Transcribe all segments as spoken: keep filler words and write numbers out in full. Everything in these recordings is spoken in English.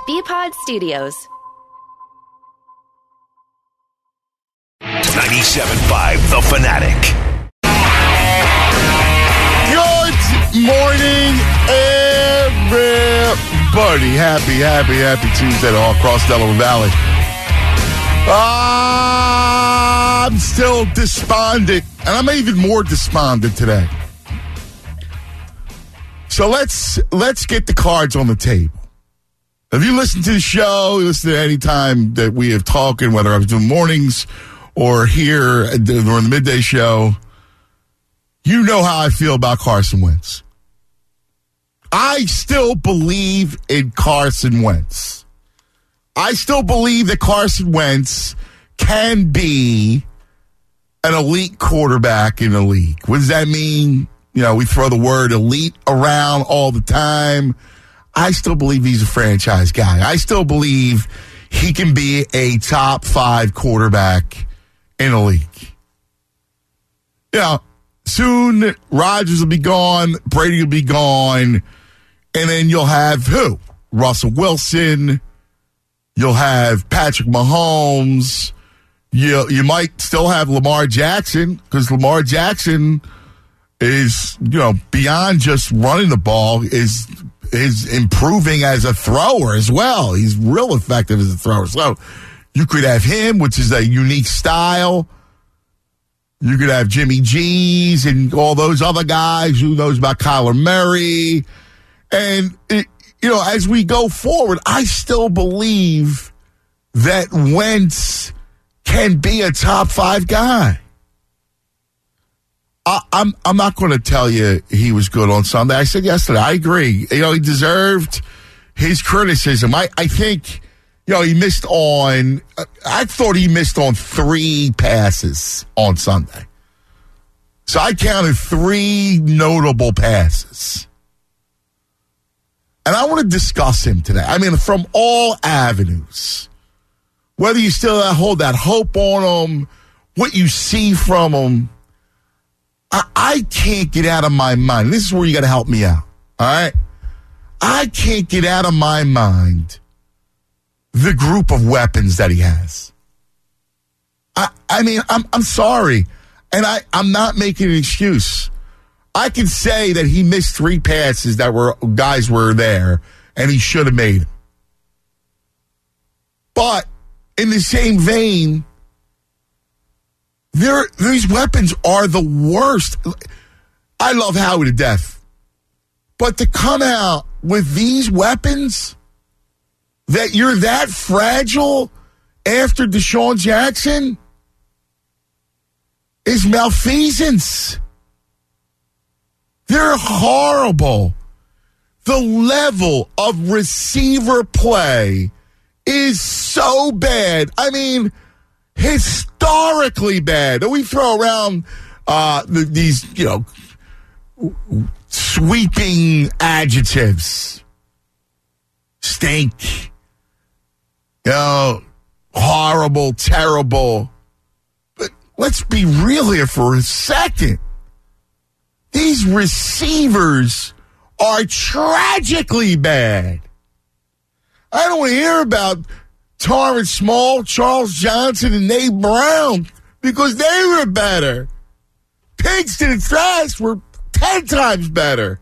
B-Pod Studios. ninety-seven point five The Fanatic. Good morning, everybody. Happy, happy, happy Tuesday to all across Delaware Valley. Uh, I'm still despondent, and I'm even more despondent today. So let's let's get the cards on the table. If you listen to the show, you listen to any time that we have talking, whether I was doing mornings or here during the midday show, you know how I feel about Carson Wentz. I still believe in Carson Wentz. I still believe that Carson Wentz can be an elite quarterback in the league. What does that mean? You know, we throw the word elite around all the time. I still believe he's a franchise guy. I still believe he can be a top five quarterback in the league. You know, soon Rodgers will be gone, Brady will be gone, and then you'll have who? Russell Wilson. You'll have Patrick Mahomes. You, you might still have Lamar Jackson, because Lamar Jackson is, you know, beyond just running the ball, is is improving as a thrower as well. He's real effective as a thrower. So you could have him, which is a unique style. You could have Jimmy G's and all those other guys. Who knows about Kyler Murray? And, it, you know, as we go forward, I still believe that Wentz can be a top five guy. I, I'm I'm not going to tell you he was good on Sunday. I said yesterday, I agree. You know, he deserved his criticism. I, I think, you know, he missed on, I thought he missed on three passes on Sunday. So I counted three notable passes. And I want to discuss him today. I mean, from all avenues. Whether you still hold that hope on him, what you see from him, I, I can't get out of my mind. This is where you got to help me out, all right? I can't get out of my mind the group of weapons that he has. I, I mean, I'm I'm sorry, and I, I'm not making an excuse. I can say that he missed three passes that were guys were there, and he should have made them. But in the same vein, there these weapons are the worst. I love Howie to death, but to come out with these weapons, that you're that fragile after Deshaun Jackson, is malfeasance. They're horrible. The level of receiver play is so bad. I mean, historically bad. We throw around uh, these, you know, sweeping adjectives. Stink. You know, horrible, terrible. But let's be real here for a second. These receivers are tragically bad. I don't want to hear about Torrance Small, Charles Johnson, and Nate Brown because they were better. Pigston and Trask were ten times better.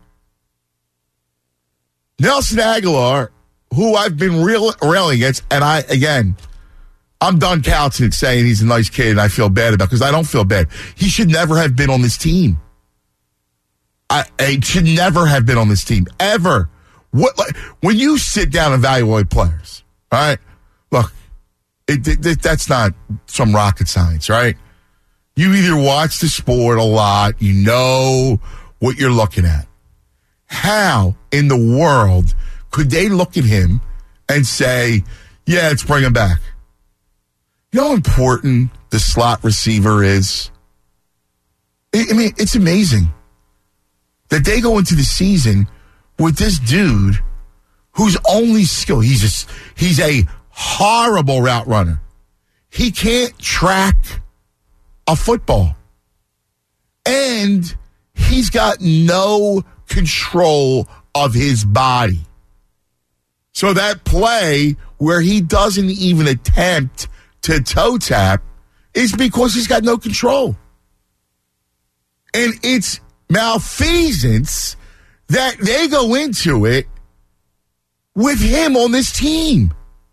Nelson Aguilar, who I've been real, railing against, and I, again, I'm done counting and saying he's a nice kid and I feel bad about it because I don't feel bad. He should never have been on this team. I, I should never have been on this team, ever. What like, when you sit down and evaluate players, all right? Look, it, it, it, that's not some rocket science, right? You either watch the sport a lot, you know what you're looking at. How in the world could they look at him and say, yeah, let's bring him back? You know how important the slot receiver is? I, I mean, it's amazing that they go into the season with this dude whose only skill, he's just, he's a horrible route runner. He can't track a football. And he's got no control of his body. So that play where he doesn't even attempt to toe tap is because he's got no control. And it's malfeasance that they go into it with him on this team.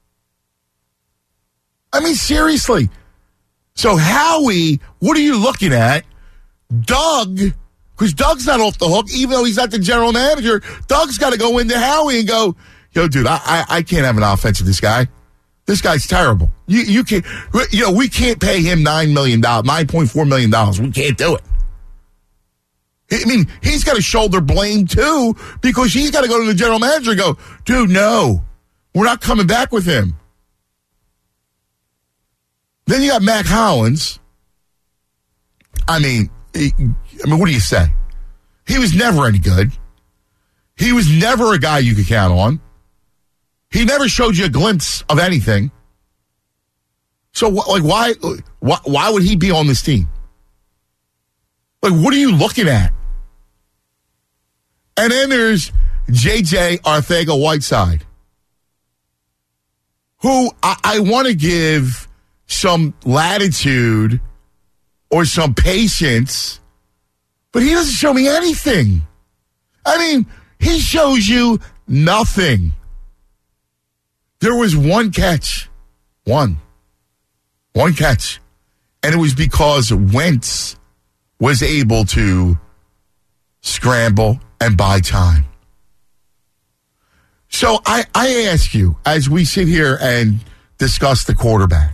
I mean, seriously. So Howie, what are you looking at? Doug, because Doug's not off the hook, even though he's not the general manager. Doug's got to go into Howie and go, yo, dude, I, I, I can't have an offense with this guy. This guy's terrible. You you can't, you know, we can't pay him nine million dollars, nine point four million dollars. We can't do it. I mean, he's got to shoulder blame too, because he's got to go to the general manager and go, dude, no, we're not coming back with him. Then you got Mac Hollins. I mean, he, I mean, what do you say? He was never any good. He was never a guy you could count on. He never showed you a glimpse of anything. So, like, why, why, why would he be on this team? Like, what are you looking at? And then there's J J Arcega-Whiteside, who I, I want to give some latitude or some patience, but he doesn't show me anything. I mean, he shows you nothing. There was one catch. One. One catch. And it was because Wentz was able to scramble and buy time. So I, I ask you, as we sit here and discuss the quarterback,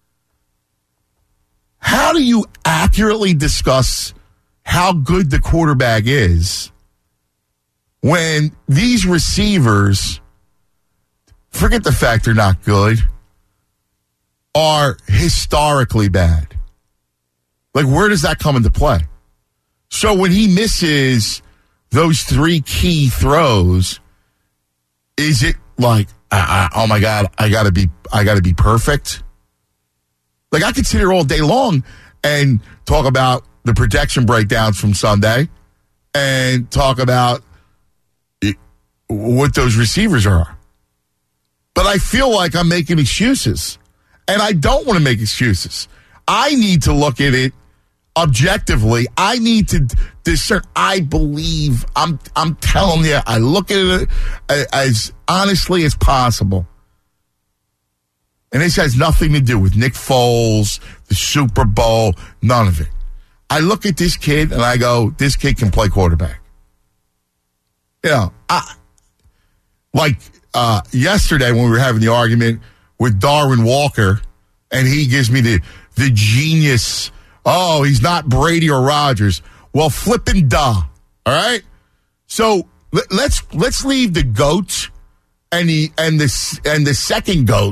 how do you accurately discuss how good the quarterback is when these receivers, forget the fact they're not good, are historically bad? Like, where does that come into play? So when he misses those three key throws, is it like, I, I, oh my God, I gotta be, I gotta be perfect? Like, I could sit here all day long and talk about the protection breakdowns from Sunday and talk about it, what those receivers are. But I feel like I'm making excuses. And I don't want to make excuses. I need to look at it objectively. I need to discern. I believe, I'm I'm telling you, I look at it as honestly as possible. And this has nothing to do with Nick Foles, the Super Bowl, none of it. I look at this kid and I go, this kid can play quarterback. You know, I, like uh, yesterday when we were having the argument with Darwin Walker, and he gives me the the genius, oh, he's not Brady or Rodgers. Well, flippin' duh. All right? So let, let's let's leave the GOAT and the and the and the second GOAT.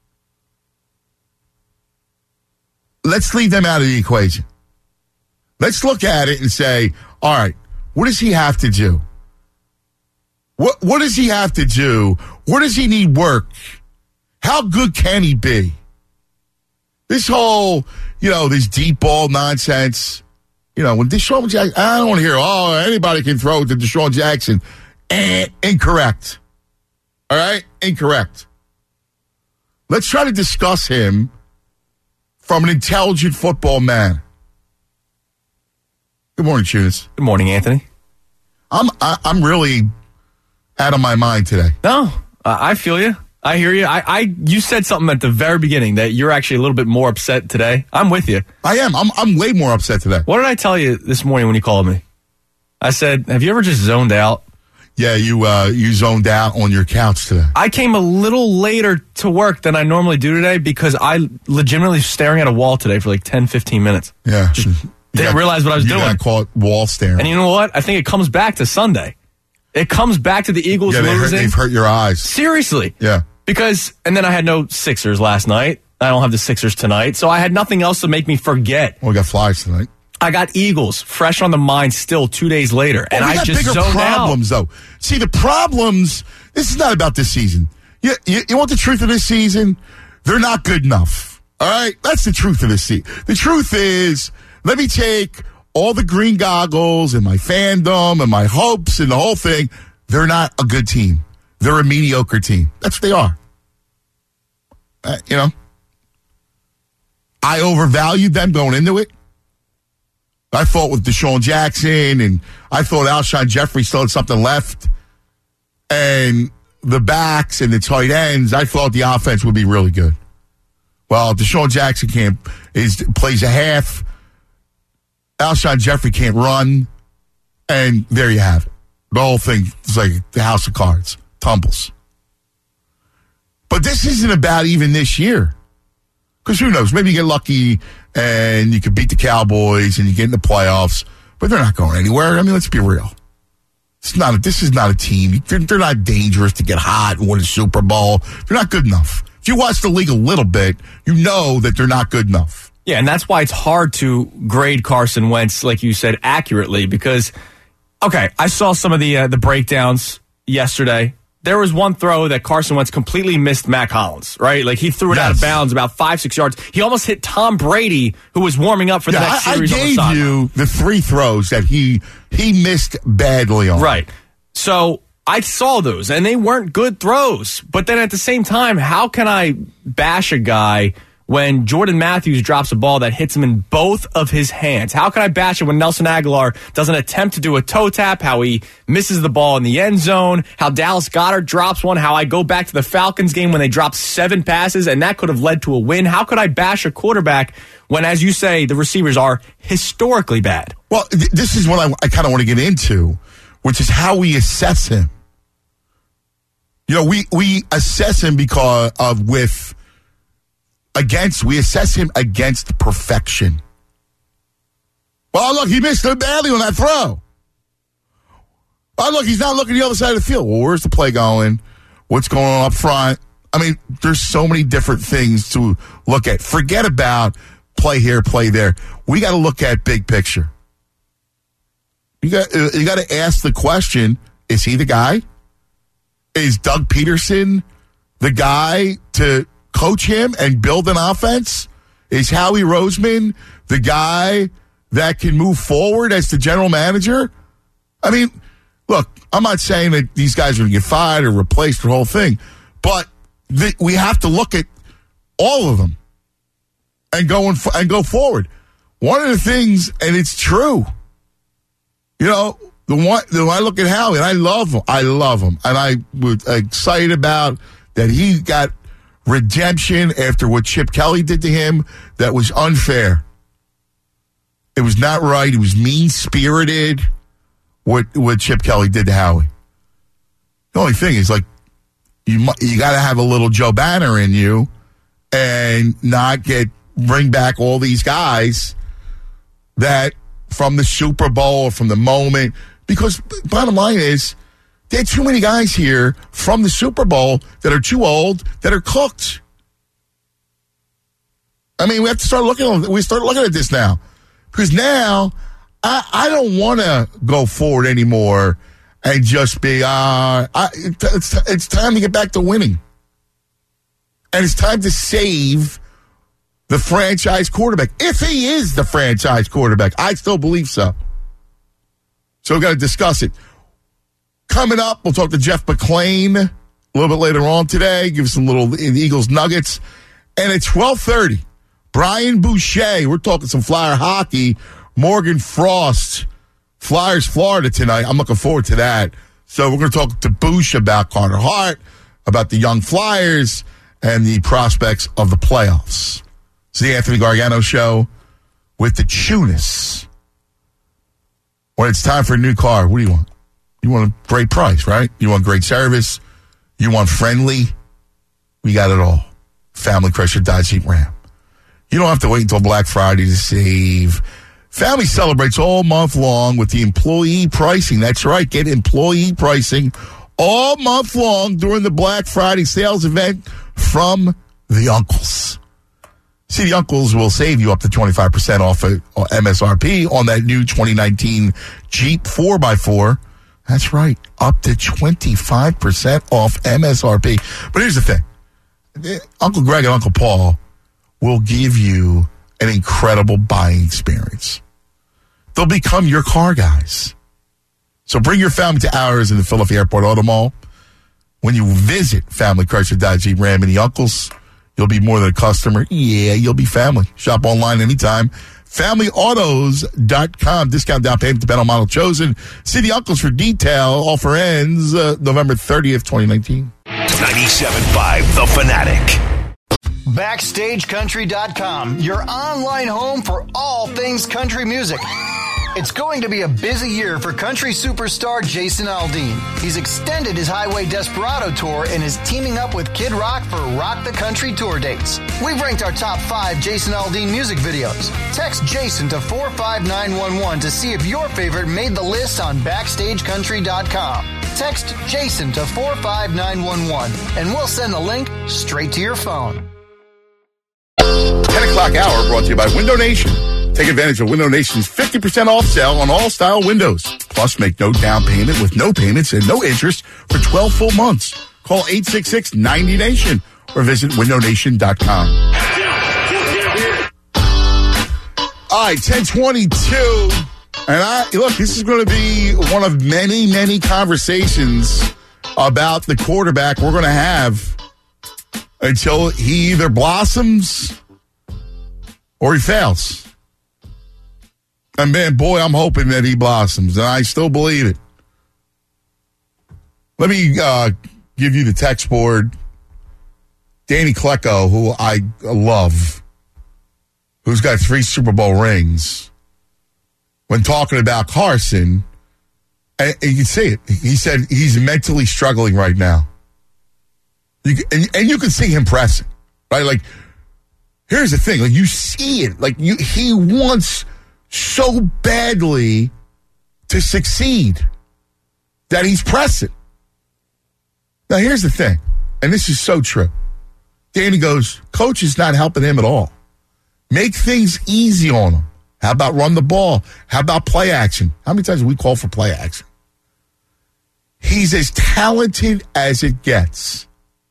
Let's leave them out of the equation. Let's look at it and say, all right, what does he have to do? What what does he have to do? Where does he need work? How good can he be? This whole, you know, this deep ball nonsense, you know, when Deshaun Jackson, I don't want to hear, oh, anybody can throw to Deshaun Jackson. Eh, incorrect. All right? Incorrect. Let's try to discuss him from an intelligent football man. Good morning, Tunis. Good morning, Anthony. I'm I, I'm really out of my mind today. No, uh, I feel you. I hear you. I, I, you said something at the very beginning that you're actually a little bit more upset today. I'm with you. I am. I'm, I'm way more upset today. What did I tell you this morning when you called me? I said, have you ever just zoned out? Yeah, you, uh, you zoned out on your couch today. I came a little later to work than I normally do today because I legitimately was staring at a wall today for like ten, fifteen minutes. Yeah. Just didn't got, realize what I was you doing. You got caught wall staring. And you know what? I think it comes back to Sunday. It comes back to the Eagles yeah, they losing. Hurt, they've hurt your eyes. Seriously. Yeah. Because, and then I had no Sixers last night. I don't have the Sixers tonight. So I had nothing else to make me forget. Well, we got Flyers tonight. I got Eagles fresh on the mind still two days later. Well, and we I got just bigger zoned problems, out. though. See, the problems, this is not about this season. You, you, you want the truth of this season? They're not good enough. All right? That's the truth of this season. The truth is, let me take all the green goggles and my fandom and my hopes and the whole thing. They're not a good team. they're a mediocre team. That's what they are. Uh, you know, I overvalued them going into it. I thought with Deshaun Jackson, and I thought Alshon Jeffrey still had something left. And the backs and the tight ends, I thought the offense would be really good. Well, Deshaun Jackson can't is plays a half. Alshon Jeffrey can't run, and there you have it. The whole thing is like the house of cards, tumbles. But this isn't about even this year, because who knows? Maybe you get lucky and you could beat the Cowboys and you get in the playoffs, but they're not going anywhere. I mean, let's be real. It's not. A, this is not a team. They're, they're not dangerous to get hot and win a Super Bowl. They're not good enough. If you watch the league a little bit, you know that they're not good enough. Yeah, and that's why it's hard to grade Carson Wentz, like you said, accurately. Because, okay, I saw some of the uh, the breakdowns yesterday. There was one throw that Carson Wentz completely missed Mac Hollins, right? Like, he threw it yes. out of bounds about five, six yards. He almost hit Tom Brady, who was warming up for the yeah, next I, series I on the gave sideline. you the three throws that he he missed badly on. Right. So I saw those, and they weren't good throws. But then at the same time, how can I bash a guy when Jordan Matthews drops a ball that hits him in both of his hands? How can I bash it when Nelson Aguilar doesn't attempt to do a toe tap, how he misses the ball in the end zone, how Dallas Goedert drops one, how I go back to the Falcons game when they dropped seven passes, and that could have led to a win? How could I bash a quarterback when, as you say, the receivers are historically bad? Well, th- this is what I, I kind of want to get into, which is how we assess him. You know, we, we assess him because of with... Against, we assess him against perfection. Well, look, he missed it badly on that throw. Oh, look, he's not looking the other side of the field. Well, where's the play going? What's going on up front? I mean, there's so many different things to look at. Forget about play here, play there. We got to look at big picture. You got you got to ask the question, is he the guy? Is Doug Peterson the guy to coach him and build an offense? Is Howie Roseman the guy that can move forward as the general manager? I mean, look, I'm not saying that these guys are going to get fired or replaced the whole thing, but th- we have to look at all of them and go and, f- and go forward. One of the things, and it's true, you know, the one the, I look at Howie, and I love him. I love him, and I was excited about that he got redemption after what Chip Kelly did to him. That was unfair. It was not right. It was mean-spirited, what what Chip Kelly did to Howie. The only thing is, like, you you got to have a little Joe Banner in you and not get bring back all these guys that from the Super Bowl or from the moment. Because bottom line is, there are too many guys here from the Super Bowl that are too old, that are cooked. I mean, we have to start looking at we start looking at this now. Because now, I, I don't want to go forward anymore and just be, uh, I, it's, it's time to get back to winning. And it's time to save the franchise quarterback. If he is the franchise quarterback, I still believe so. So we've got to discuss it. Coming up, we'll talk to Jeff McClain a little bit later on today, give us some little Eagles nuggets. And at twelve thirty, Brian Boucher, we're talking some Flyer hockey. Morgan Frost, Flyers, Florida tonight. I'm looking forward to that. So we're going to talk to Bouch about Carter Hart, about the young Flyers, and the prospects of the playoffs. It's the Anthony Gargano Show with the Tunis. When it's time for a new car, what do you want? You want a great price, right? You want great service. You want friendly. We got it all. Family Crusher Dodge Jeep Ram. You don't have to wait until Black Friday to save. Family celebrates all month long with the employee pricing. That's right. Get employee pricing all month long during the Black Friday sales event from the Uncles. See, the Uncles will save you up to twenty-five percent off of M S R P on that new twenty nineteen Jeep four by four. That's right. Up to twenty-five percent off M S R P. But here's the thing. Uncle Greg and Uncle Paul will give you an incredible buying experience. They'll become your car guys. So bring your family to ours in the Philadelphia Airport Auto Mall. when you visit Family Chrysler Dodge Jeep Ram and the uncles, you'll be more than a customer. Yeah, you'll be family. Shop online anytime. family autos dot com. Discount down payment to bet on model chosen. See the uncles for detail. Offer ends uh, November thirtieth, twenty nineteen. ninety-seven point five The Fanatic. Backstage Country dot com, your online home for all things country music. It's going to be a busy year for country superstar Jason Aldean. He's extended his Highway Desperado tour and is teaming up with Kid Rock for Rock the Country tour dates. We've ranked our top five Jason Aldean music videos. Text Jason to four five nine one one to see if your favorite made the list on Backstage Country dot com. Text Jason to four five nine one one and we'll send the link straight to your phone. ten o'clock hour brought to you by Window Nation. Take advantage of Window Nation's fifty percent off sale on all style windows. Plus, make no down payment with no payments and no interest for twelve full months. Call eight six six, ninety nation or visit window nation dot com. All right, ten twenty-two. And I look, this is going to be one of many, many conversations about the quarterback we're going to have until he either blossoms or he fails. And man, boy, I'm hoping that he blossoms, and I still believe it. Let me uh, give you the text board. Danny Klecko, who I love, who's got three Super Bowl rings, when talking about Carson, and, and you can see it. He said he's mentally struggling right now. You, and, and you can see him pressing, right? Like, here's the thing. Like, you see it. Like, you, he wants so badly to succeed that he's pressing. Now, here's the thing, and this is so true. Danny goes, coach is not helping him at all. Make things easy on him. How about run the ball? How about play action? How many times do we call for play action? He's as talented as it gets.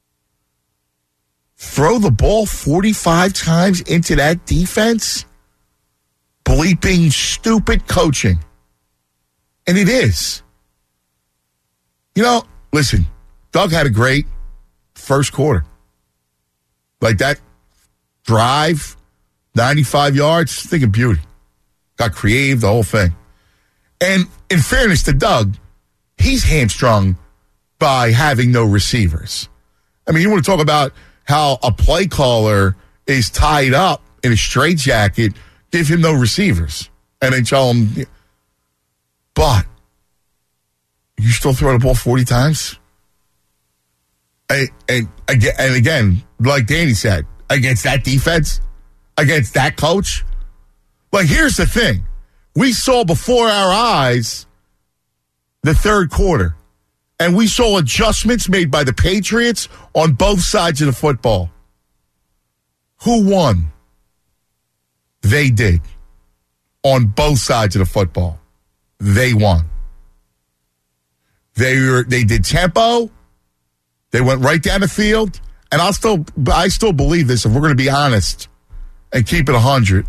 Throw the ball forty-five times into that defense? Bleeping stupid coaching. And it is. You know, listen, Doug had a great first quarter. Like that drive, ninety-five yards, think of beauty. Got creative, the whole thing. And in fairness to Doug, he's hamstrung by having no receivers. I mean, you want to talk about how a play caller is tied up in a straitjacket, give him no receivers, and then tell him, but you still throw the ball forty times? And, and, and again, like Danny said, against that defense, against that coach. Like, here's the thing. We saw before our eyes the third quarter, and we saw adjustments made by the Patriots on both sides of the football. Who won? They did. On both sides of the football. They won. They were, they did tempo. They went right down the field. And I'll still, I still believe this, if we're going to be honest and keep it one hundred.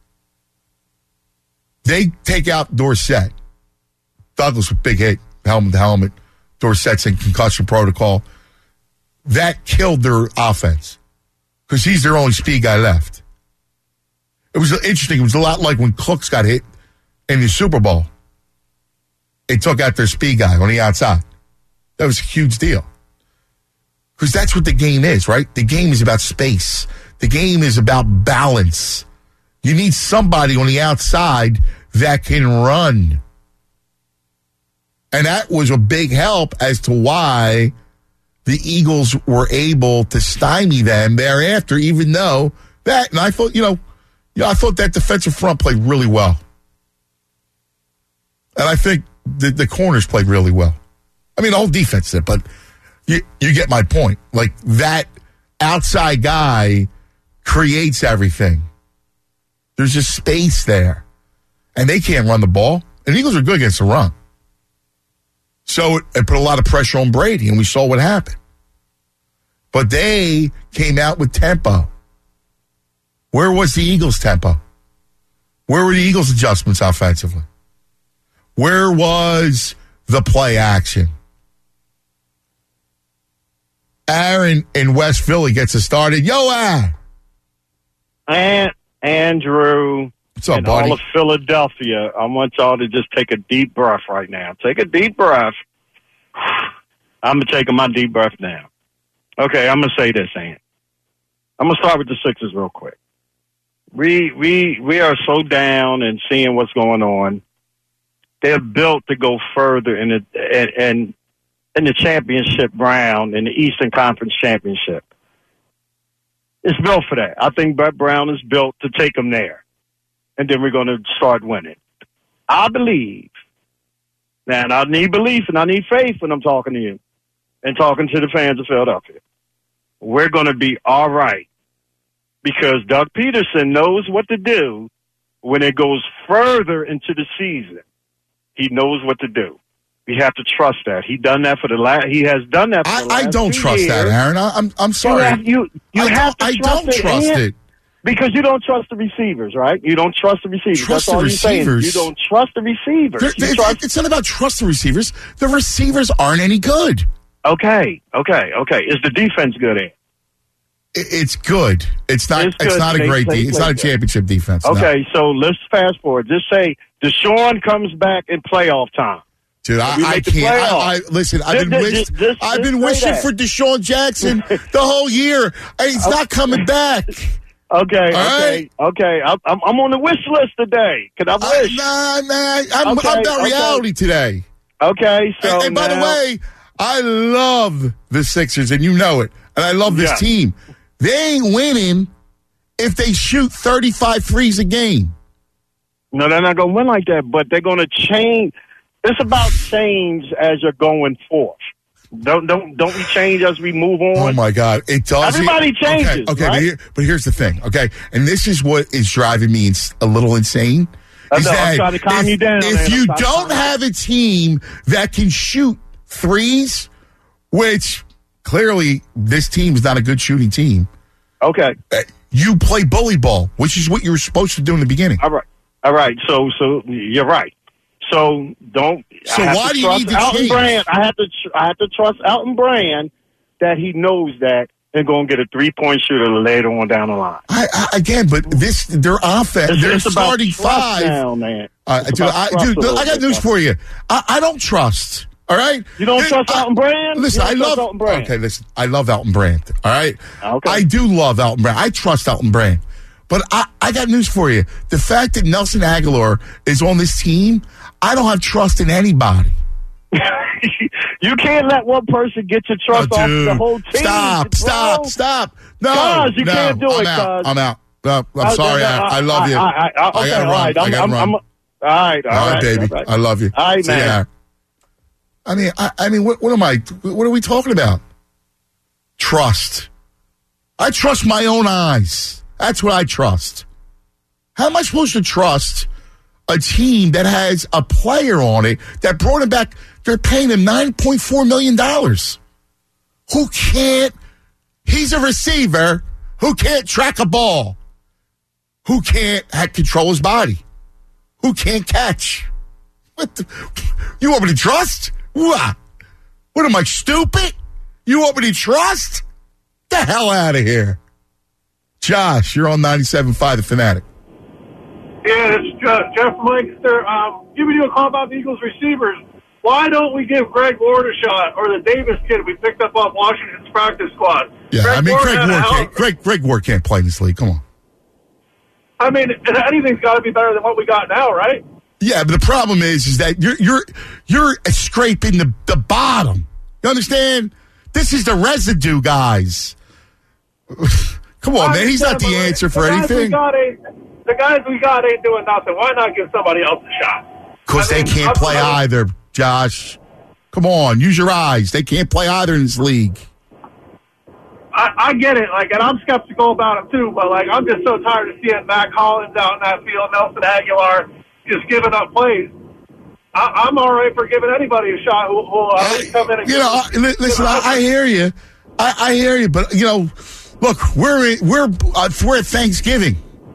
They take out Dorsett. Douglas with big hit, helmet to helmet. Dorsett's in concussion protocol. That killed their offense because he's their only speed guy left. It was interesting. It was a lot like when Cooks got hit in the Super Bowl. They took out their speed guy on the outside. That was a huge deal. Because that's what the game is, right? The game is about space. The game is about balance. You need somebody on the outside that can run. And that was a big help as to why the Eagles were able to stymie them thereafter, even though that, and I thought, you know, you know, I thought that defensive front played really well. And I think the, the corners played really well. I mean, the whole defense did, but you, you get my point. Like, that outside guy creates everything. There's just space there. And they can't run the ball. And the Eagles are good against the run. So it, it put a lot of pressure on Brady, and we saw what happened. But they came out with tempo. Where was the Eagles' tempo? Where were the Eagles' adjustments offensively? Where was the play action? Aaron in West Philly gets us started. Yo, Aaron. And Andrew What's up, and buddy? all of Philadelphia, I want y'all to just take a deep breath right now. Take a deep breath. I'm going to take my deep breath now. Okay, I'm going to say this, Ant. I'm going to start with the Sixers real quick. We we we are so down and seeing what's going on. They're built to go further in the and, and in the championship round, in the Eastern Conference Championship. It's built for that. I think Brett Brown is built to take them there. And then we're going to start winning. I believe. Now, and I need belief and I need faith when I'm talking to you and talking to the fans of Philadelphia. We're going to be all right because Doug Peterson knows what to do when it goes further into the season. He knows what to do. We have to trust that. He done that for the last. He has done that. For I, the last I don't two trust years. that, Aaron. I, I'm I'm sorry. You have, you, you I have don't, to I trust don't it, trust Ant, it. because you don't trust the receivers, right? You don't trust the receivers. Trust That's the all receivers? you're saying. You don't trust the receivers. They're- You they- trust- it's not about trust the receivers. The receivers aren't any good. okay, okay, okay. Is the defense good, Ant? It- It's good. It's not. It's It's, good. not a They great. play- De- it's play not a good. championship defense. no. Okay, so let's fast forward. Just say Deshaun comes back in playoff time. Dude, I, We I make the can't. I, I playoffs. listen. I've been Just- wish, just- just- I've been just say wishing that. for Deshaun Jackson the whole year. He's not coming back. Okay, okay, right. okay. I'm, I'm I'm on the wish list today. Can I I, wish? nah, nah. I'm, Okay, I'm about okay. reality today. Okay, so And, and by the now- way, I love the Sixers, and you know it. And I love this Yeah. team. They ain't winning if they shoot thirty-five threes a game. no, they're not gonna win like that. But they're gonna change. It's about change as you're going forth. Don't don't don't we change as we move on? Oh my God, it does. Everybody changes, Okay, okay right? but, here, but here's the thing. Okay, and this is what is driving me ins- a little insane. I Is know, I'm that trying to calm if, you down, If man. I'm you trying to calm don't you have a team that can shoot threes, which clearly this team is not a good shooting team, Okay, uh, you play bully ball, which is what you were supposed to do in the beginning. all right, all right. So so you're right. So don't. So I have why to do you trust need to Alton change? Brand? I have to. Tr- I have to trust Alton Brand that he knows that and going to get a three point shooter later on down the line. I, I, again, but this their offense, It's, their it's about starting trust five. now, man. Uh, It's dude, about I, trust dude, a little I got bit, news though. for you. I, I don't trust. All right, You don't This- trust I- Alton Brand? Listen, You I don't trust love. Alton Brand? Okay, listen, I love Alton Brand. All right, Okay. I do love Alton Brand. I trust Alton Brand, but I, I got news for you. The fact that Nelson Aguilar is on this team, I don't have trust in anybody. You can't let one person get your trust Oh, off dude, the whole team. Stop! bro. Stop! Stop! No, Cuz, you no, can't do I'm it, out. cuz. I'm out. No, I'm Uh, sorry. no, I, no, I love you. I, I, I, okay, gotta all run. right. I I'm, gotta I'm, run. I'm, all right, all All right, right, baby. all right. I love you. All right, See ya. man. I mean, I, I mean, what, what am I? What are we talking about? Trust. I trust my own eyes. That's what I trust. How am I supposed to trust a team that has a player on it that brought him back? They're paying him nine point four million dollars. Who can't? He's a receiver who can't track a ball. Who can't have control his body. Who can't catch. What the, you want me to trust? What? What am I, stupid? You want me to trust? Get the hell out of here. Josh, you're on ninety-seven point five The Fanatic. Yeah, it's Jeff, Jeff Lancaster. Um, giving you a call about the Eagles receivers. Why don't we give Greg Ward a shot, or the Davis kid we picked up off Washington's practice squad? Yeah, Greg I mean, Ward Greg had a Ward, hell- can't, Greg, Greg Ward can't play in this league. Come on. I mean, anything's got to be better than what we got now, right? Yeah, but the problem is, is that you're you're you're scraping the, the bottom. You understand? This is the residue, guys. Come on, I man. He's not the understand, but answer for the guys we anything. got ain't- The guys we got ain't doing nothing. Why not give somebody else a shot? Because I they mean, can't I'm- play either, Josh. Come on, use your eyes. They can't play either in this league. I, I get it, like, and I'm skeptical about him too. But like, I'm just so tired of seeing Mac Hollins out in that field, Nelson Aguilar just giving up plays. I, I'm all right for giving anybody a shot who will uh, come in and You know, I- li- listen, I, I hear you. I, I hear you, but you know, look, we're we're uh, we're at Thanksgiving.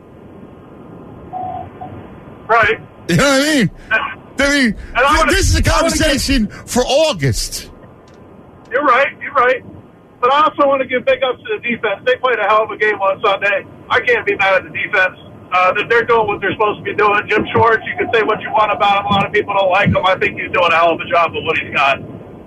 right. You know what I mean? I mean, And I wanna- this is a I wanna conversation for August. You're right. You're right. But I also want to give big ups to the defense. They played a hell of a game on Sunday. I can't be mad at the defense. Uh, they're doing what they're supposed to be doing. Jim Schwartz, you can say what you want about him. A lot of people don't like him. I think he's doing a hell of a job with what he's got.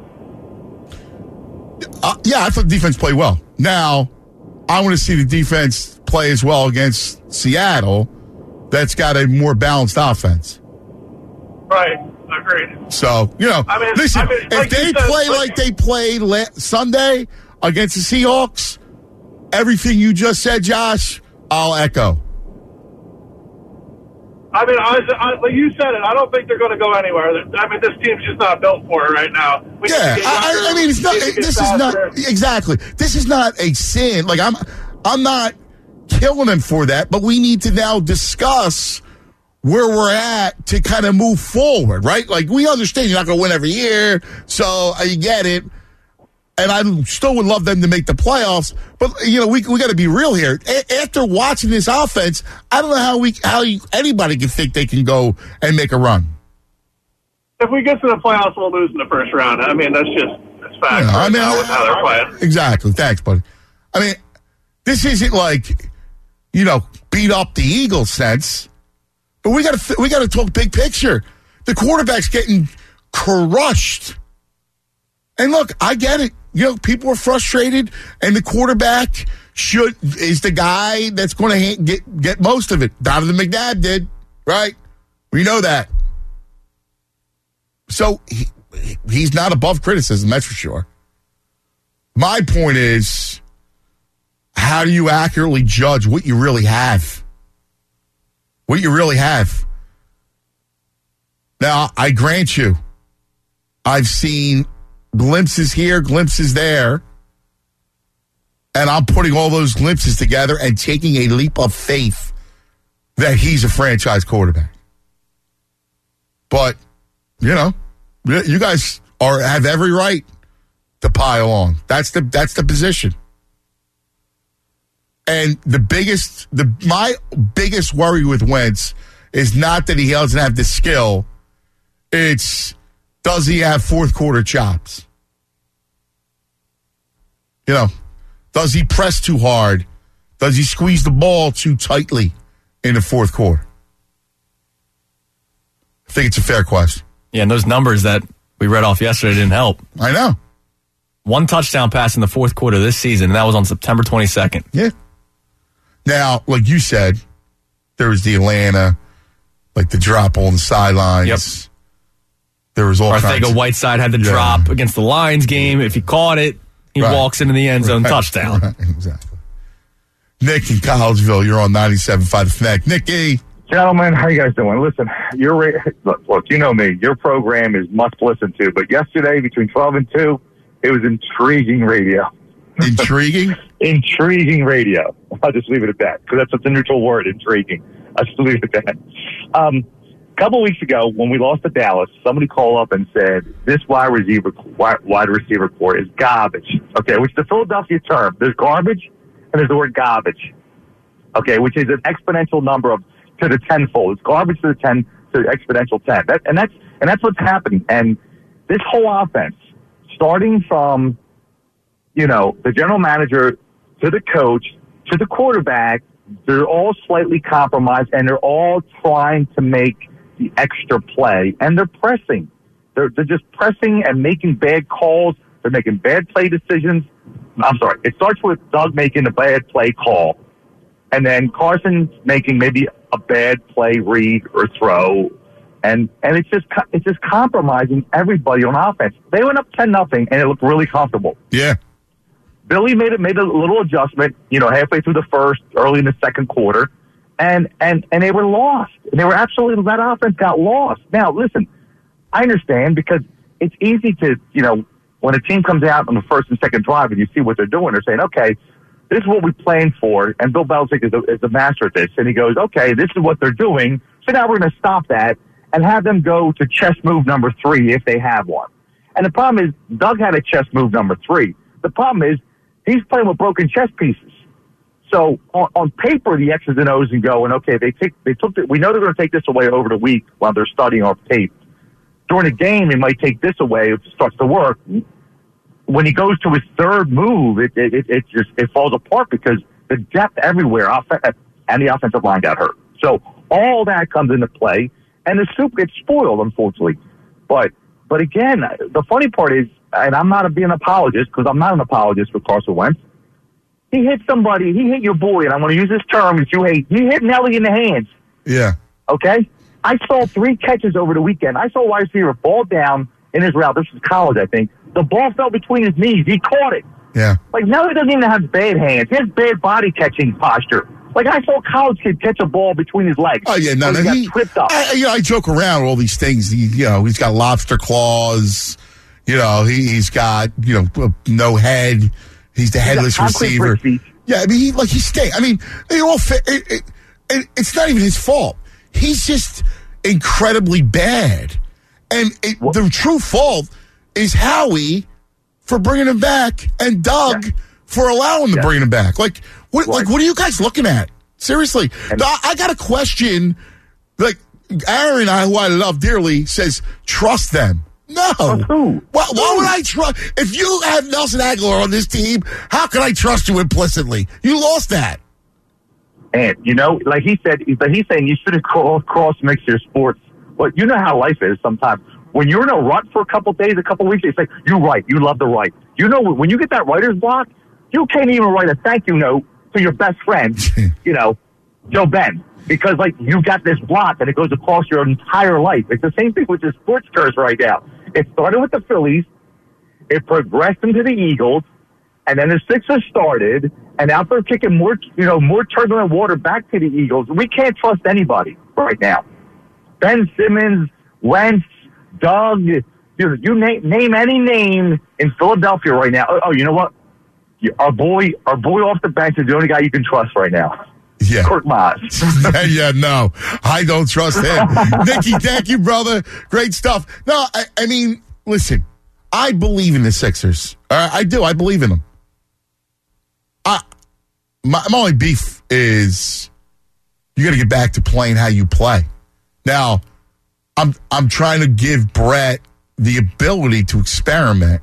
Uh, yeah, I thought the defense played well. Now, I want to see the defense play as well against Seattle. That's got a more balanced offense. Right. Agreed. So, you know, I mean, listen, I mean, if like they you said, play like, like they played la- Sunday against the Seahawks, everything you just said, Josh, I'll echo. I mean, I, I, like you said it, I don't think they're going to go anywhere. I mean, this team's just not built for it right now. We Yeah, younger, I, I mean, it's not. This is not exactly. This is not a sin. Like I'm, I'm not killing them for that. But we need to now discuss where we're at to kind of move forward, right? Like we understand you're not going to win every year, so I get it. And I still would love them to make the playoffs, but you know we we got to be real here. A- after watching this offense, I don't know how we how you, anybody can think they can go and make a run. If we get to the playoffs, we'll lose in the first round. I mean, that's just that's fact. Yeah, right I mean, now with how they're playing. Exactly. Thanks, buddy. I mean, this isn't like you know beat up the Eagles sense, but we got to we got to talk big picture. The quarterback's getting crushed, and look, I get it. You know, people are frustrated, and the quarterback should is the guy that's going to ha- get get most of it. Donovan McNabb did, right? We know that. So he, he's not above criticism, that's for sure. My point is, how do you accurately judge what you really have? What you really have. Now, I grant you, I've seen glimpses here, glimpses there, and I'm putting all those glimpses together and taking a leap of faith that he's a franchise quarterback. But, you know, you guys are have every right to pile on. That's the that's the position. And the biggest, the my biggest worry with Wentz is not that he doesn't have the skill. It's, does he have fourth quarter chops? You know, does he press too hard? Does he squeeze the ball too tightly in the fourth quarter? I think it's a fair question. Yeah, and those numbers that we read off yesterday didn't help. I know. One touchdown pass in the fourth quarter this season, and that was on September twenty-second. Yeah. Now, like you said, there was the Atlanta, like the drop on the sidelines. Yep. There was all kinds Arthega of, Whiteside had the Yeah. drop against the Lions game. If he caught it, he Right. walks into the end zone, Right. touchdown. Right. Exactly. Nick in Collegeville, you're on ninety-seven point five The Fanatic. Nicky. Gentlemen, how you guys doing? Listen, your ra- look, look, you know me. Your program is must listen to. But yesterday, between twelve and two, it was intriguing radio. Intriguing? Intriguing radio. I'll just leave it at that because that's such a neutral word. Intriguing. I'll just leave it at that. Um, a couple weeks ago, when we lost to Dallas, somebody called up and said this wide receiver wide, wide receiver core is garbage. Okay, which is the Philadelphia term. There's garbage and there's the word garbage. Okay, which is an exponential number of to the tenfold. It's garbage to the ten to the exponential ten. That, and that's and that's what's happening. And this whole offense, starting from you know the general manager to the coach to the quarterback, they're all slightly compromised, and they're all trying to make the extra play, and they're pressing. They're they're just pressing and making bad calls. They're making bad play decisions. I'm sorry. It starts with Doug making a bad play call, and then Carson making maybe a bad play read or throw, and and it's just it's just compromising everybody on offense. They went up ten nothing, and it looked really comfortable. Yeah. Billy made it made a little adjustment, you know, halfway through the first, early in the second quarter, and and and they were lost. And they were absolutely that offense got lost. Now, listen, I understand because it's easy to, you know, when a team comes out on the first and second drive and you see what they're doing, they're saying, okay, this is what we planned for, and Bill Belichick is the, is the master at this. And he goes, okay, this is what they're doing, so now we're going to stop that and have them go to chess move number three if they have one. And the problem is, Doug had a chess move number three. The problem is, he's playing with broken chess pieces. So on, on paper, the X's and O's and going, okay, they take, they took, the, we know they're going to take this away over the week while they're studying off tape. During a game, they might take this away if it starts to work. when he goes to his third move, it it, it just it falls apart because the depth everywhere, and the offensive line got hurt. So all that comes into play, and the soup gets spoiled, unfortunately. But but again, the funny part is, and I'm not being an apologist because I'm not an apologist for Carson Wentz. He hit somebody. He hit your boy, and I'm going to use this term that you hate. He hit Nelly in the hands. Yeah. Okay? I saw three catches over the weekend. I saw a wide receiver fall down in his route. This was college, I think. The ball fell between his knees. He caught it. Yeah. Like, Nelly doesn't even have bad hands. He has bad body catching posture. Like, I saw a college kid catch a ball between his legs. Oh, yeah. No, so no, he he, got tripped up. I, you know, I joke around with all these things. He, you know, he's got lobster claws. You know, he, he's got, you know, no head. He's the headless receiver. Yeah, I mean, he, like, he's staying. I mean, they all fit. It, it, it, it's not even his fault. He's just incredibly bad. And it, the true fault is Howie for bringing him back and Doug yeah. for allowing him yeah. to bring him back. Like, what, like, what are you guys looking at? Seriously. And, I, I got a question. Like, Aaron, who I love dearly, says, trust them. No. Who? Why, why would I trust? If you have Nelson Aguilar on this team, how can I trust you implicitly? You lost that. And, you know, like he said, he's saying you should have cross-mixed your sports. But you know how life is sometimes. When you're in a rut for a couple days, a couple weeks, it's like, you write. You love to write. You know, when you get that writer's block, you can't even write a thank you note to your best friend, you know, Joe Ben. Because, like, you got this block and it goes across your entire life. It's the same thing with the sports curse right now. It started with the Phillies. It progressed into the Eagles. And then the Sixers started. And now they're kicking more, you know, more turbulent water back to the Eagles. We can't trust anybody right now. Ben Simmons, Wentz, Doug, you, you name, name any name in Philadelphia right now. Oh, oh, you know what? Our boy, our boy off the bench is the only guy you can trust right now. Yeah. Kurt Moss. yeah, no, I don't trust him. Nikki, thank you, brother. Great stuff. No, I, I mean, listen, I believe in the Sixers. Uh, I do. I believe in them. I, my, my only beef is you got to get back to playing how you play. Now, I'm I'm trying to give Brett the ability to experiment.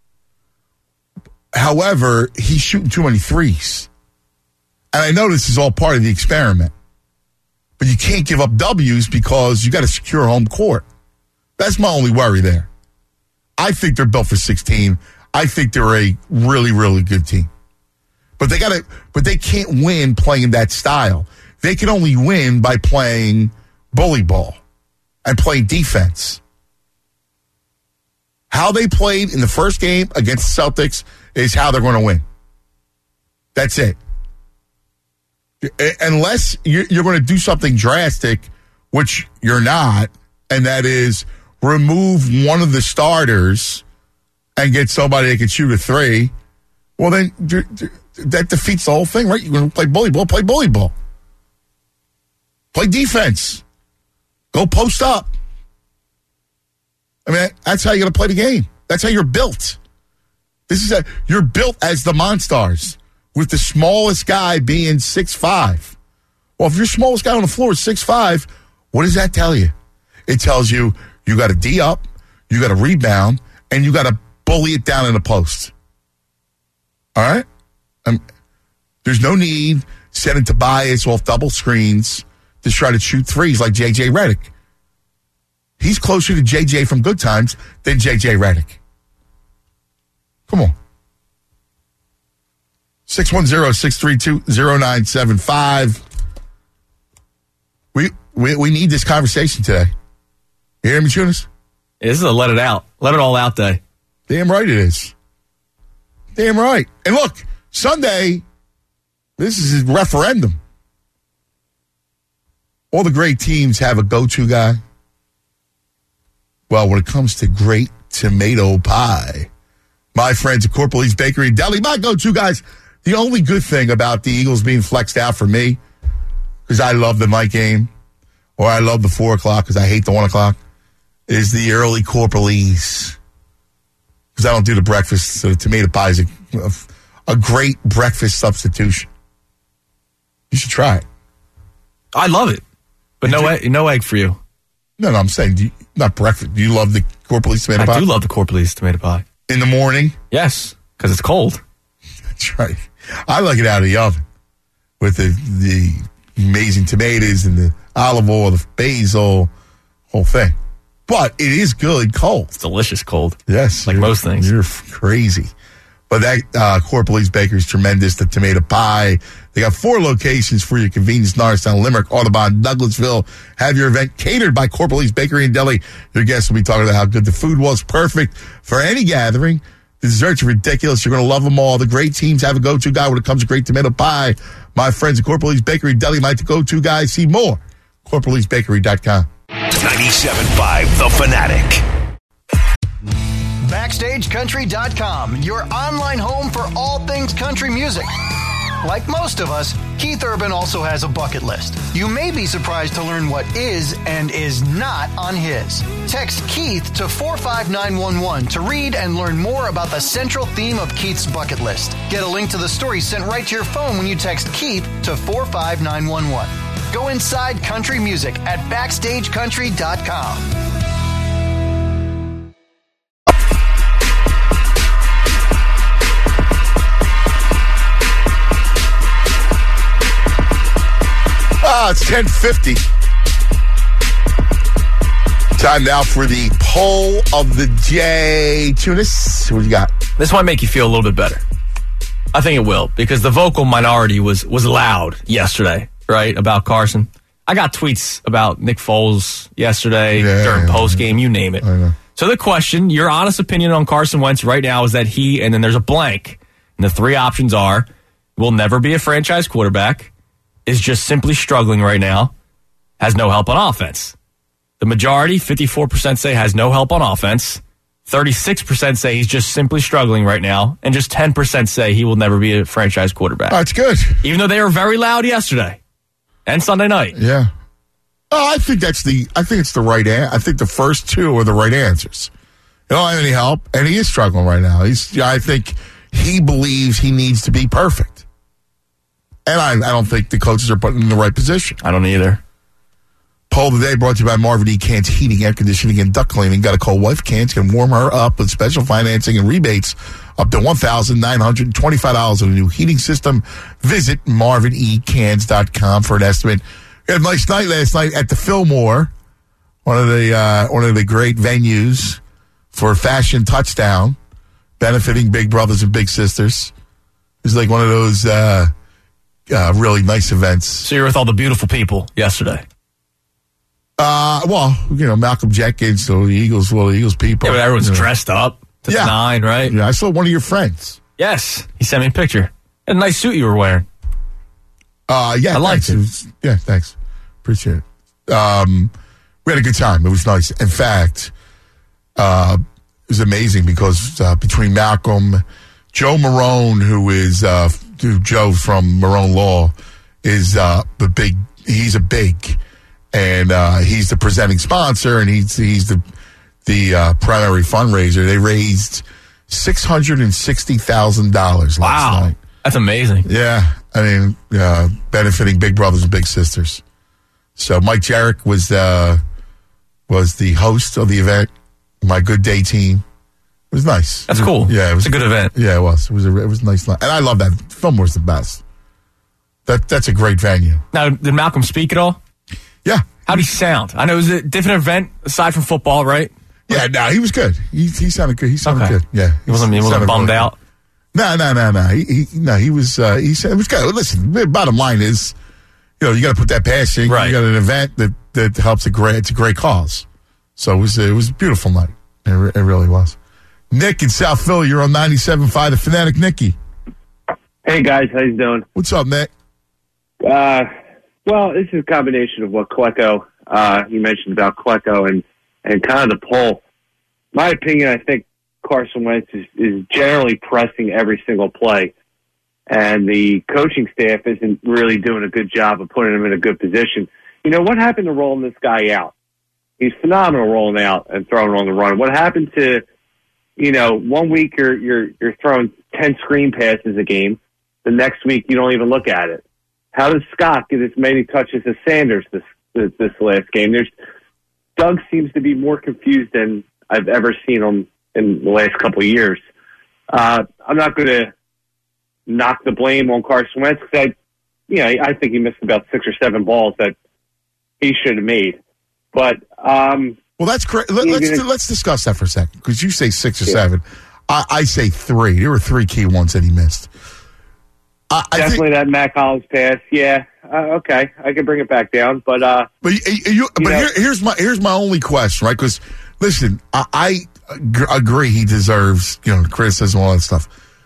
However, he's shooting too many threes. And I know this is all part of the experiment. But you can't give up W's because you got to secure home court. That's my only worry there. I think they're built for sixteen. I think they're a really, really good team. But they got to but they can't win playing that style. They can only win by playing bully ball and playing defense. How they played in the first game against the Celtics is how they're going to win. That's it. Unless you're going to do something drastic, which you're not, and that is remove one of the starters and get somebody that can shoot a three, well, then that defeats the whole thing, right? You're going to play bully ball, play bully ball. Play defense. Go post up. I mean, that's how you're going to play the game. That's how you're built. This is a, you're built as the Monstars, with the smallest guy being six five. Well, if your smallest guy on the floor is six five, what does that tell you? It tells you you got to D up, you got to rebound, and you got to bully it down in the post. All right? Um, there's no need sending Tobias off double screens to try to shoot threes like J J Redick. He's closer to J J from Good Times than J J Redick. Come on. six one zero, six three two, zero nine seven five. We, we we need this conversation today. You hear me, Tunis? This is a let it out. Let it all out day. Damn right it is. Damn right. And look, Sunday, this is a referendum. All the great teams have a go-to guy. Well, when it comes to great tomato pie, my friends at Corporal's Bakery and Deli, my go-to guys. The only good thing about the Eagles being flexed out for me, because I love the night game, or I love the four o'clock because I hate the one o'clock, is the early Corporalese. Because I don't do the breakfast, so the tomato pie is a, a great breakfast substitution. You should try it. I love it, but no egg, no egg for you. No, no, I'm saying, do you, not breakfast. Do you love the Corporalese tomato I pie? I do love the Corporalese tomato pie. In the morning? Yes, because it's cold. That's right. I like it out of the oven with the, the amazing tomatoes and the olive oil, the basil, whole thing. But it is good cold. It's delicious cold. Yes. Like most things. You're crazy. But that uh, Corporal's Bakery is tremendous. The tomato pie. They got four locations for your convenience. Norristown, Limerick, Audubon, Douglasville. Have your event catered by Corporal's Bakery and Deli. Your guests will be talking about how good the food was. Perfect for any gathering. The desserts are ridiculous. You're going to love them all. The great teams have a go-to guy when it comes to great tomato pie. My friends at Corporal's Bakery and Deli might the go-to guy. See more. corporal's bakery dot com. ninety-seven point five The Fanatic. backstage country dot com, your online home for all things country music. Like most of us, Keith Urban also has a bucket list. You may be surprised to learn what is and is not on his. Text Keith to four five nine one one to read and learn more about the central theme of Keith's bucket list. Get a link to the story sent right to your phone when you text Keith to four five nine one one. Go inside country music at backstage country dot com. Ah, it's ten fifty. Time now for the poll of the day. Tunis, what do you got? This might make you feel a little bit better. I think it will, because the vocal minority was was loud yesterday, right, about Carson. I got tweets about Nick Foles yesterday, Yeah, during yeah, postgame, you name it. I know. So the question, your honest opinion on Carson Wentz right now is that he, and then there's a blank, and the three options are, will never be a franchise quarterback, is just simply struggling right now, has no help on offense. The majority, fifty-four percent, say has no help on offense. thirty-six percent say he's just simply struggling right now. And just ten percent say he will never be a franchise quarterback. That's good. Even though they were very loud yesterday and Sunday night. Yeah. Oh, I think that's the. I think it's the right. An- I think the first two are the right answers. He don't have any help, and he is struggling right now. He's. I think he believes he needs to be perfect, and I, I don't think the coaches are putting him in the right position. I don't either. Poll of the day brought to you by Marvin E. Cans Heating, Air Conditioning, and Duct Cleaning. Got a cold wife, Cans can warm her up with special financing and rebates up to one thousand nine hundred twenty-five dollars on a new heating system. Visit marvin e cans dot com for an estimate. We had a nice night last night at the Fillmore, one of the uh, one of the great venues for Fashion Touchdown, benefiting big brothers and big sisters. It was like one of those uh, uh, really nice events. So you're with all the beautiful people yesterday. Uh, well, you know, Malcolm Jenkins, so the Eagles, well, the Eagles people. Yeah, but everyone's you know. dressed up to Yeah. the nine, right? Yeah, I saw one of your friends. Yes. He sent me a picture. A nice suit you were wearing. Uh, yeah, I liked thanks. it. was- yeah, thanks. Appreciate it. Um, we had a good time. It was nice. In fact, uh, it was amazing because uh, between Malcolm, Joe Marone, who is uh, who Joe from Marone Law, is uh, the big. He's a big, and uh, he's the presenting sponsor, and he's he's the the uh, primary fundraiser. They raised six hundred and sixty thousand dollars last Wow. night. That's amazing. Yeah, I mean, uh, benefiting big brothers and big sisters. So Mike Jarek was uh, was the host of the event. My Good Day team. It was nice. That's cool. Yeah, it was It's a good event. Yeah, it was. It was a it was a nice night, and I love that. Fillmore's the best. That that's a great venue. Now, did Malcolm speak at all? Yeah, How'd he sound? I know it was a different event aside from football, right? yeah. No, he was good. He he sounded good. He sounded Okay. good. Yeah, He wasn't, he wasn't sounded bummed really good. out. No, no, no, no. He, he no, he was. Uh, he said it was good. Listen, the bottom line is, you know, you got to put that passion. Right. You got an event that that helps a great. It's a great cause. So it was. It was a beautiful night. It, re- it really was. Nick in South Philly, you're on ninety-seven point five. The Fanatic, Nicky. Hey guys, how you doing? What's up, Nick? Uh, well, this is a combination of what Klecko, uh, you mentioned about Klecko and, and kind of the poll. My opinion, I think Carson Wentz is, is generally pressing every single play, and the coaching staff isn't really doing a good job of putting him in a good position. You know, what happened to rolling this guy out? He's phenomenal rolling out and throwing on the run. What happened to, you know, one week you're you're you're throwing ten screen passes a game, the next week you don't even look at it. How does Scott get as many touches as Sanders this this, this last game? There's Doug seems to be more confused than I've ever seen him in the last couple of years. Uh, I'm not going to knock the blame on Carson Wentz because I, you know, I think he missed about six or seven balls that he should have made. But um, well, that's great. Let, let's gonna, let's discuss that for a second because you say six or yeah. seven. I, I say three. There were three key ones that he missed. I, I Definitely think, that Matt Collins pass. Yeah. Uh, okay, I can bring it back down, but uh, but you, you, but know, here, here's my here's my only question, right? Because listen, I, I agree he deserves you know criticism and all that stuff.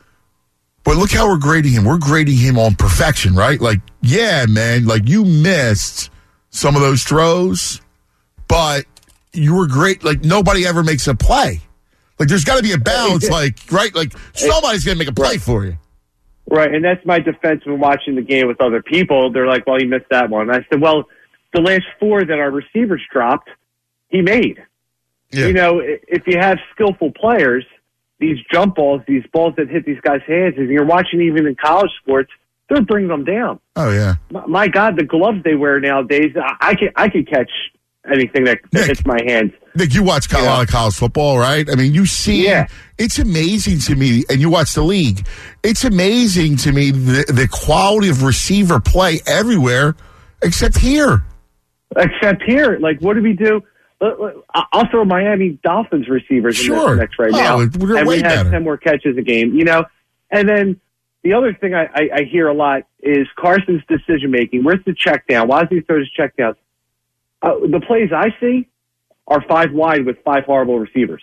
But look how we're grading him. We're grading him on perfection, right? Like, yeah, man, like you missed some of those throws, but you were great. Like nobody ever makes a play. Like there's got to be a balance. Like right, like somebody's gonna make a play for you. Right, and that's my defense when watching the game with other people. They're like, well, he missed that one. I said, well, the last four that our receivers dropped, he made. Yeah. You know, if you have skillful players, these jump balls, these balls that hit these guys' hands, and you're watching even in college sports, they're bringing them down. Oh, yeah. My, my God, the gloves they wear nowadays, I, I can I can catch anything that, that Nick, hits my hands. Nick, you watch a lot of college football, right? I mean, you see, yeah. It's amazing to me, and you watch the league, it's amazing to me the, the quality of receiver play everywhere except here. Except here. Like, what do we do? I'll throw Miami Dolphins receivers sure. in the mix right oh, now. We're and way we have better. ten more catches a game, you know? And then the other thing I, I, I hear a lot is Carson's decision-making. Where's the check down? Why does he throw his check down? Uh, the plays I see are five wide with five horrible receivers.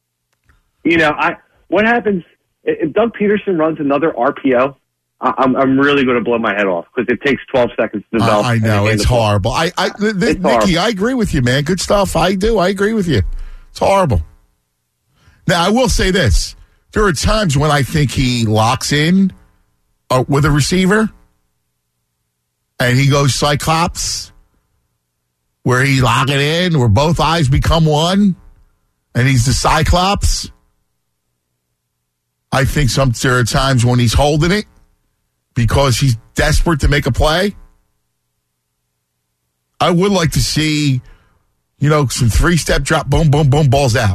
You know, I what happens if Doug Peterson runs another R P O? I, I'm I'm really going to blow my head off because it takes twelve seconds to develop. I, I know it's horrible. I, I th- th- Nicky, horrible. I agree with you, man. Good stuff. I do. I agree with you. It's horrible. Now I will say this: there are times when I think he locks in uh, with a receiver, and he goes Cyclops. Where he lock it in, where both eyes become one, and he's the Cyclops. I think some there are times when he's holding it because he's desperate to make a play. I would like to see, you know, some three-step drop, boom, boom, boom, balls out.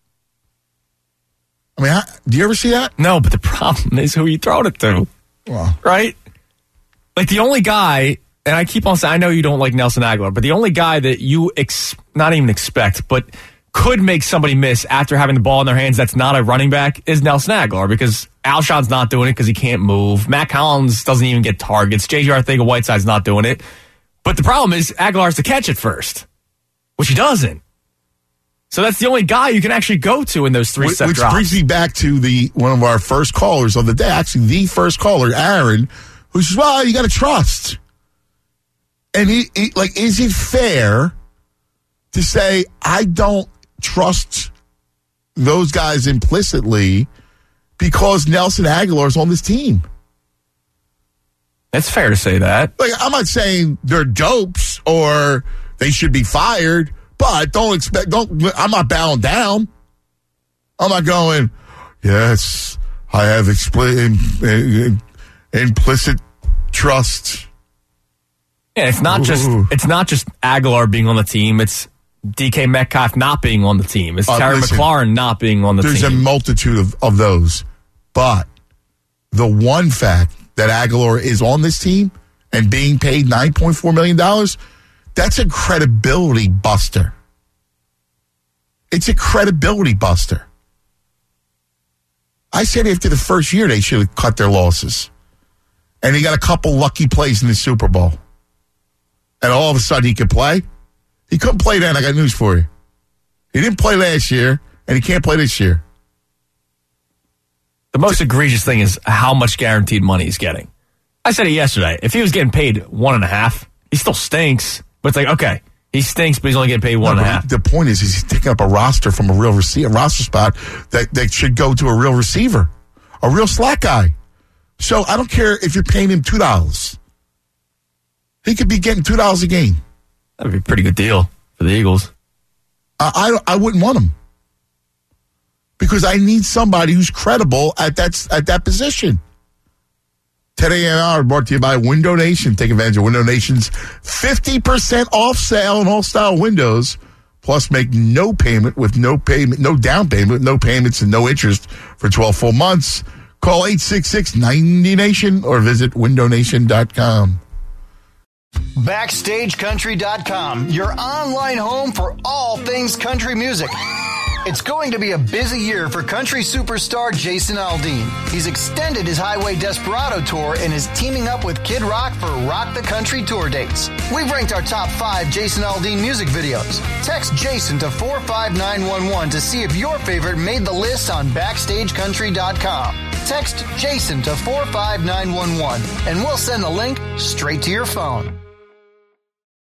I mean, how, do you ever see that? No, but the problem is who you throw it to, well, right? Like the only guy... And I keep on saying, I know you don't like Nelson Aguilar, but the only guy that you ex- not even expect, but could make somebody miss after having the ball in their hands that's not a running back is Nelson Aguilar because Alshon's not doing it because he can't move. Matt Collins doesn't even get targets. J J Arcega-Whiteside's not doing it. But the problem is Aguilar has to catch it first, which he doesn't. So that's the only guy you can actually go to in those three-step which drops. Which brings me back to the one of our first callers of the day, actually the first caller, Aaron, who says, well, you got to trust. And he, he, like, is it fair to say I don't trust those guys implicitly because Nelson Aguilar's on this team? It's fair to say that. Like, I'm not saying they're dopes or they should be fired, but don't expect. Don't. I'm not bowing down. I'm not going. Yes, I have expli- implicit trust. Yeah, it's not just Ooh. it's not just Aguilar being on the team. It's D K Metcalf not being on the team. It's uh, Terry listen, McLaurin not being on the there's team. There's a multitude of, of those. But the one fact that Aguilar is on this team and being paid nine point four million dollars, that's a credibility buster. It's a credibility buster. I said after the first year they should have cut their losses. And he got a couple lucky plays in the Super Bowl. And all of a sudden he could play. He couldn't play then. I got news for you. He didn't play last year, and he can't play this year. The most egregious thing is how much guaranteed money he's getting. I said it yesterday. If he was getting paid one and a half, he still stinks. But it's like, okay, he stinks, but he's only getting paid one no, and a half. The point is, is he's taking up a roster from a real receiver, roster spot that, that should go to a real receiver, a real slot guy. So I don't care if you're paying him two dollars. He could be getting two dollars a game. That would be a pretty good deal for the Eagles. I, I, I wouldn't want him. Because I need somebody who's credible at that, at that position. Today A M hour brought to you by Window Nation. Take advantage of Window Nation's fifty percent off sale on all style windows Plus, make no payment with no payment, no down payment, no payments, and no interest for twelve full months. Call eight six six, ninety nation or visit window nation dot com. Backstage Country dot com, your online home for all things country music. It's going to be a busy year for country superstar Jason Aldean. He's extended his Highway Desperado tour and is teaming up with Kid Rock for Rock the Country tour dates. We've ranked our top five Jason Aldean music videos. Text Jason to four five nine one one to see if your favorite made the list on Backstage Country dot com. Text Jason to four five nine one one and we'll send the link straight to your phone.